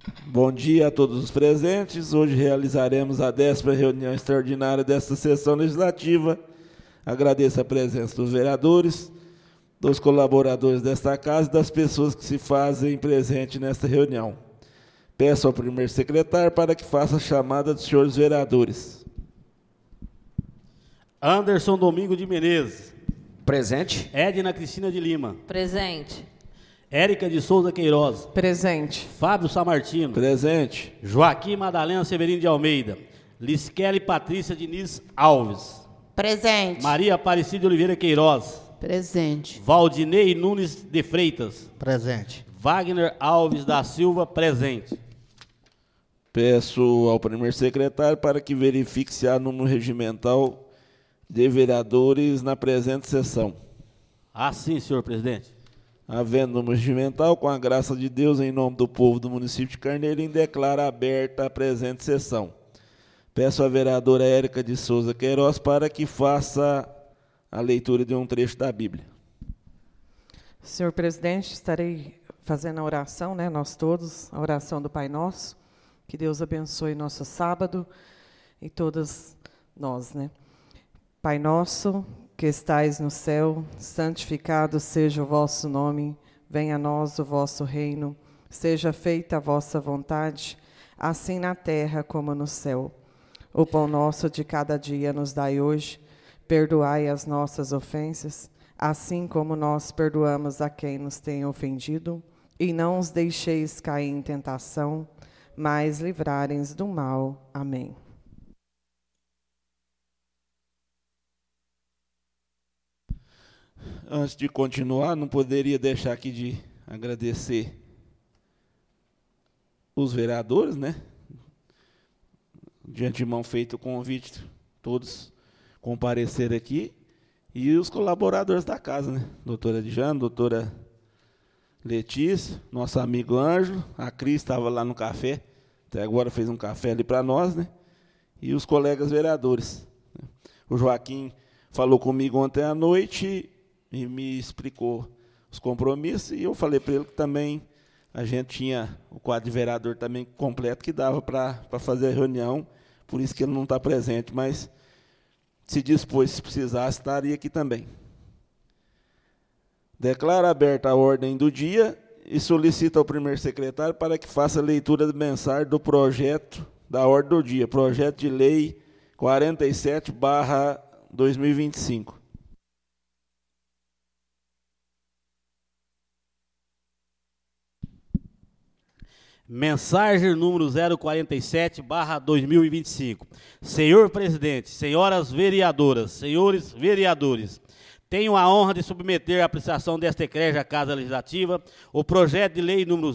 Bom dia a todos os presentes. Hoje realizaremos a 10ª reunião extraordinária desta sessão legislativa. Agradeço a presença dos vereadores, dos colaboradores desta casa e das pessoas que se fazem presente nesta reunião. Peço ao primeiro secretário para que faça a chamada dos senhores vereadores. Anderson Domingo de Menezes. Presente. Edna Cristina de Lima. Presente. Érica de Souza Queiroz. Presente. Fábio Samartino. Presente. Joaquim Madalena Severino de Almeida. Lisquele Patrícia Diniz Alves. Presente. Maria Aparecida de Oliveira Queiroz. Presente. Valdinei Nunes de Freitas. Presente. Wagner Alves da Silva, presente. Peço ao primeiro secretário para que verifique se há número regimental de vereadores na presente sessão. Sim, senhor presidente. Havendo número regimental, com a graça de Deus, em nome do povo do município de Carneirinho, declaro aberta a presente sessão. Peço à vereadora Érica de Souza Queiroz para que faça a leitura de um trecho da Bíblia. Senhor presidente, estarei fazendo a oração, nós todos, a oração do Pai Nosso. Que Deus abençoe nosso sábado e todas nós, Pai nosso, que estais no céu, santificado seja o vosso nome, venha a nós o vosso reino, seja feita a vossa vontade, assim na terra como no céu. O pão nosso de cada dia nos dai hoje, perdoai as nossas ofensas, assim como nós perdoamos a quem nos tem ofendido, e não os deixeis cair em tentação, mas livrarem-nos do mal. Amém. Antes de continuar, não poderia deixar aqui de agradecer os vereadores, De antemão feito o convite, todos compareceram aqui, e os colaboradores da casa, Doutora Adjane, doutora Letícia, nosso amigo Ângelo, a Cris estava lá no café, até agora fez um café ali para nós, E os colegas vereadores. O Joaquim falou comigo ontem à noite e me explicou os compromissos, e eu falei para ele que também a gente tinha o quadro de vereador também completo, que dava para fazer a reunião, por isso que ele não está presente, mas se dispôs, se precisasse, estaria aqui também. Declaro aberta a ordem do dia e solicito ao primeiro secretário para que faça a leitura de mensagem do projeto da ordem do dia, projeto de lei 47/2025. Mensagem número 047/2025. Senhor presidente, senhoras vereadoras, senhores vereadores, tenho a honra de submeter à apreciação desta egrégia Casa Legislativa o projeto de lei número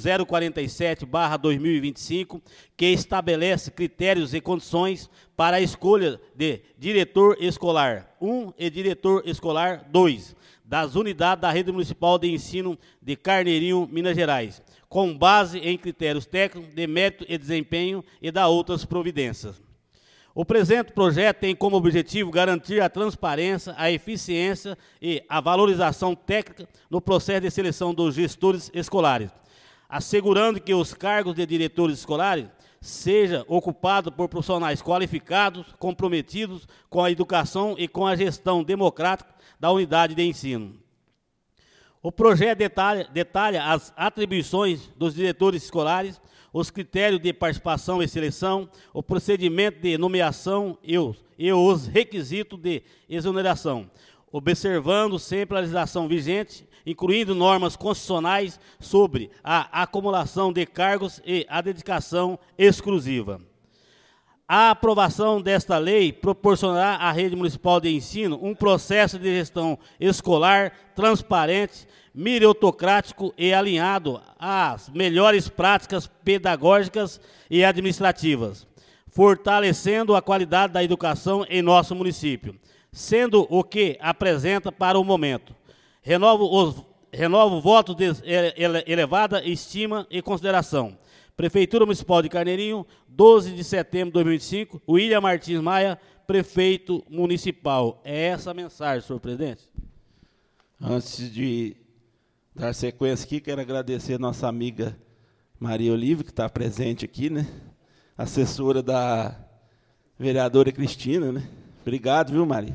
047/2025, que estabelece critérios e condições para a escolha de diretor escolar 1 e diretor escolar 2 das unidades da Rede Municipal de Ensino de Carneirinho, Minas Gerais, com base em critérios técnicos de mérito e desempenho e da outras providências. O presente projeto tem como objetivo garantir a transparência, a eficiência e a valorização técnica no processo de seleção dos gestores escolares, assegurando que os cargos de diretores escolares sejam ocupados por profissionais qualificados, comprometidos com a educação e com a gestão democrática da unidade de ensino. O projeto detalha as atribuições dos diretores escolares, os critérios de participação e seleção, o procedimento de nomeação e os requisitos de exoneração, observando sempre a legislação vigente, incluindo normas constitucionais sobre a acumulação de cargos e a dedicação exclusiva. A aprovação desta lei proporcionará à Rede Municipal de Ensino um processo de gestão escolar transparente, meritocrático e alinhado às melhores práticas pedagógicas e administrativas, fortalecendo a qualidade da educação em nosso município, sendo o que apresenta para o momento. Renovo o voto de elevada estima e consideração. Prefeitura Municipal de Carneirinho, 12 de setembro de 2025, William Martins Maia, prefeito municipal. É essa a mensagem, senhor presidente. Antes de dar sequência aqui, quero agradecer a nossa amiga Maria Olívia, que está presente aqui, né? Assessora da vereadora Cristina, né? Obrigado, viu, Maria?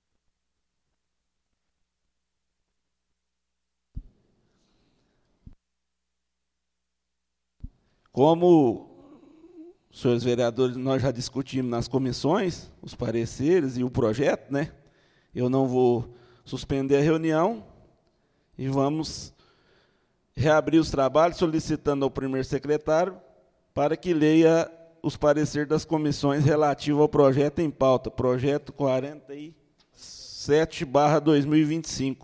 Como os senhores vereadores, nós já discutimos nas comissões os pareceres e o projeto, né? Eu não vou suspender a reunião e vamos reabrir os trabalhos, solicitando ao primeiro secretário para que leia os pareceres das comissões relativos ao projeto em pauta, projeto 47/2025.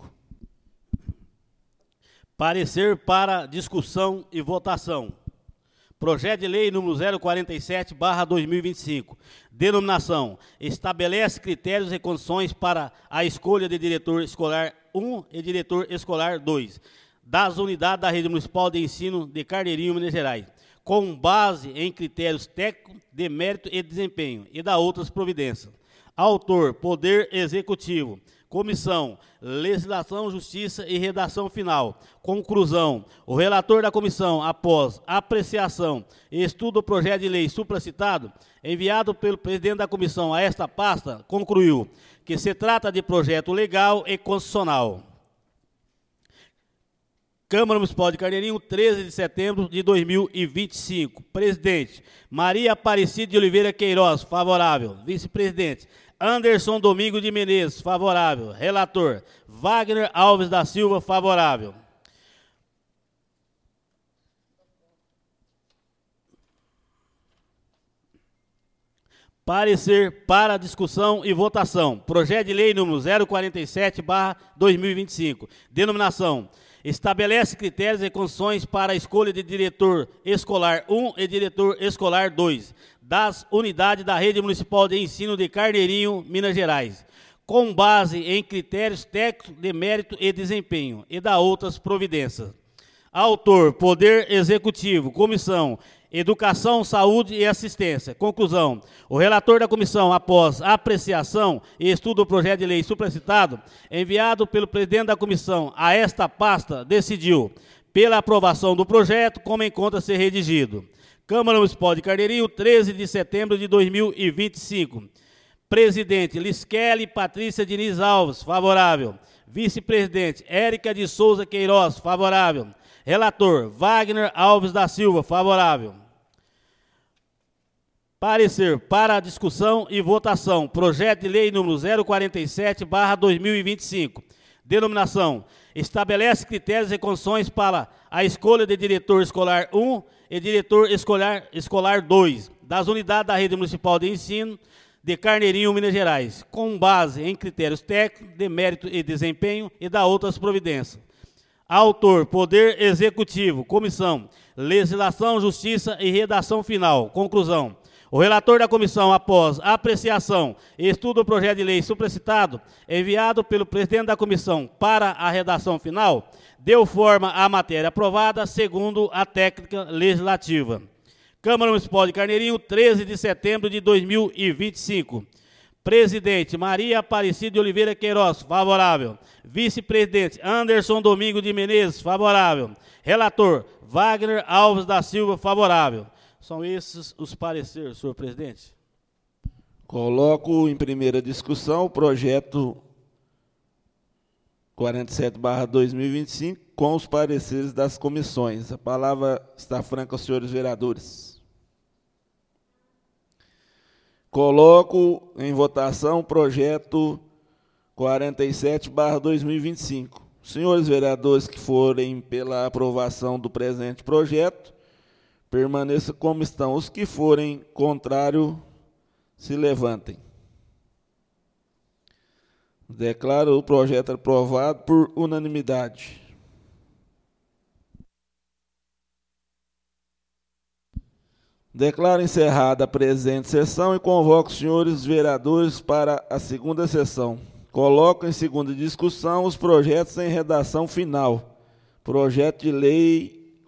Parecer para discussão e votação. Projeto de lei número 047/2025. Denominação: estabelece critérios e condições para a escolha de diretor escolar 1 e diretor escolar 2 das unidades da Rede Municipal de Ensino de Carneirinho, Minas Gerais, com base em critérios técnicos de mérito e desempenho, e da outras providências. Autor: Poder Executivo. Comissão: Legislação, Justiça e Redação Final. Conclusão: o relator da comissão, após apreciação e estudo do projeto de lei supracitado, enviado pelo presidente da comissão a esta pasta, concluiu que se trata de projeto legal e constitucional. Câmara Municipal de Carneirinho, 13 de setembro de 2025. Presidente: Maria Aparecida de Oliveira Queiroz, favorável. Vice-presidente: Anderson Domingo de Menezes, favorável. Relator: Wagner Alves da Silva, favorável. Parecer para discussão e votação. Projeto de lei número 047/2025. Denominação: estabelece critérios e condições para a escolha de diretor escolar 1 e diretor escolar 2 das unidades da Rede Municipal de Ensino de Carneirinho, Minas Gerais, com base em critérios técnicos de mérito e desempenho, e da outras providências. Autor: Poder Executivo. Comissão: Educação, Saúde e Assistência. Conclusão: o relator da comissão, após apreciação e estudo do projeto de lei supracitado, enviado pelo presidente da comissão a esta pasta, decidiu pela aprovação do projeto, como encontra ser redigido. Câmara Municipal de Carneirinho, 13 de setembro de 2025. Presidente: Lisquele Patrícia Diniz Alves, favorável. Vice-presidente: Érica de Souza Queiroz, favorável. Relator: Wagner Alves da Silva, favorável. Parecer para discussão e votação. Projeto de lei número 047/2025. Denominação: estabelece critérios e condições para a escolha de diretor escolar 1 e diretor escolar 2 das unidades da Rede Municipal de Ensino de Carneirinho, Minas Gerais, com base em critérios técnicos de mérito e desempenho, e da outras providências. Autor: Poder Executivo. Comissão: Legislação, Justiça e Redação Final. Conclusão: o relator da comissão, após apreciação e estudo do projeto de lei supracitado, enviado pelo presidente da comissão para a redação final, deu forma à matéria aprovada segundo a técnica legislativa. Câmara Municipal de Carneirinho, 13 de setembro de 2025. Presidente: Maria Aparecida de Oliveira Queiroz, favorável. Vice-presidente: Anderson Domingo de Menezes, favorável. Relator: Wagner Alves da Silva, favorável. São esses os pareceres, senhor presidente. Coloco em primeira discussão o projeto 47/2025 com os pareceres das comissões. A palavra está franca aos senhores vereadores. Coloco em votação o projeto 47/2025. Senhores vereadores que forem pela aprovação do presente projeto, permaneçam como estão. Os que forem contrário, se levantem. Declaro o projeto aprovado por unanimidade. Declaro encerrada a presente sessão e convoco os senhores vereadores para a segunda sessão. Coloco em segunda discussão os projetos em redação final. Projeto de lei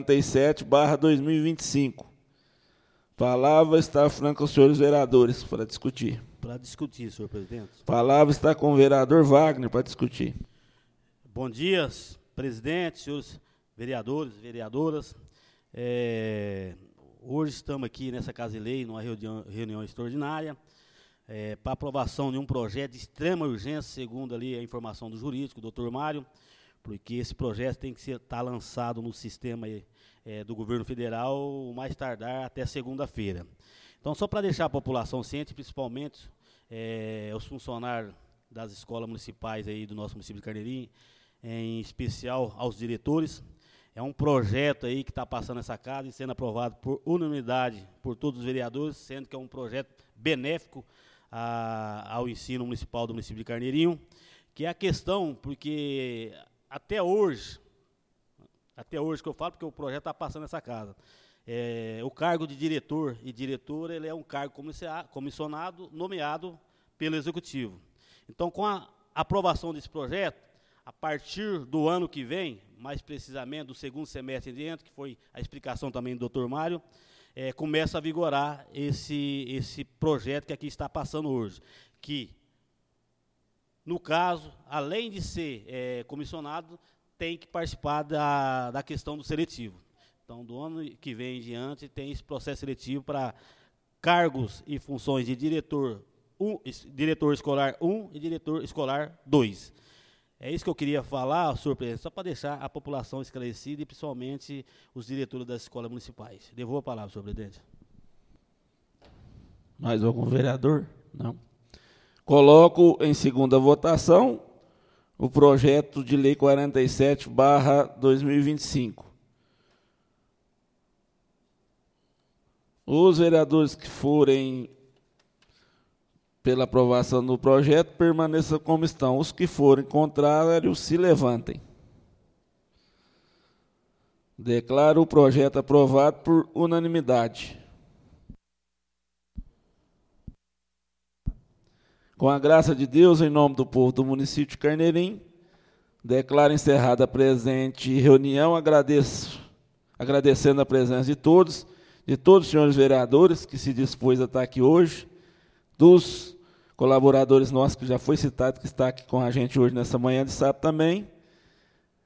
47/2025. Palavra está franca aos senhores vereadores para discutir. Para discutir, senhor presidente. Palavra está com o vereador Wagner para discutir. Bom dia, presidente, senhores vereadores, vereadoras. Hoje estamos aqui nessa Casa de Lei, numa reunião extraordinária, para aprovação de um projeto de extrema urgência, segundo ali a informação do jurídico, doutor Mário, porque esse projeto tem que estar lançado no sistema do governo federal, o mais tardar até segunda-feira. Então, só para deixar a população ciente, principalmente os funcionários das escolas municipais aí do nosso município de Carneirinho, em especial aos diretores, é um projeto aí que está passando essa casa e sendo aprovado por unanimidade por todos os vereadores, sendo que é um projeto benéfico ao ensino municipal do município de Carneirinho, que é a questão, porque até hoje que eu falo, porque o projeto está passando nessa casa, o cargo de diretor e diretora, ele é um cargo comissionado, nomeado pelo Executivo. Então, com a aprovação desse projeto, a partir do ano que vem, mais precisamente do segundo semestre dentro, que foi a explicação também do doutor Mário, começa a vigorar esse projeto que aqui está passando hoje, que, no caso, além de ser comissionado, tem que participar da questão do seletivo. Então, do ano que vem em diante, tem esse processo seletivo para cargos e funções de diretor escolar 1 e diretor escolar 2. É isso que eu queria falar, senhor presidente, só para deixar a população esclarecida e principalmente os diretores das escolas municipais. Devolvo a palavra, senhor presidente. Mais algum vereador? Não. Coloco em segunda votação o projeto de lei 47/2025. Os vereadores que forem pela aprovação do projeto permaneçam como estão. Os que forem contrários se levantem. Declaro o projeto aprovado por unanimidade. Com a graça de Deus, em nome do povo do município de Carneirinho, declaro encerrada a presente reunião, agradecendo a presença de todos os senhores vereadores que se dispôs a estar aqui hoje, dos colaboradores nossos, que já foi citado, que está aqui com a gente hoje nessa manhã de sábado também.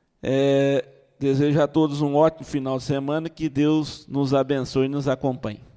Desejo a todos um ótimo final de semana, que Deus nos abençoe e nos acompanhe.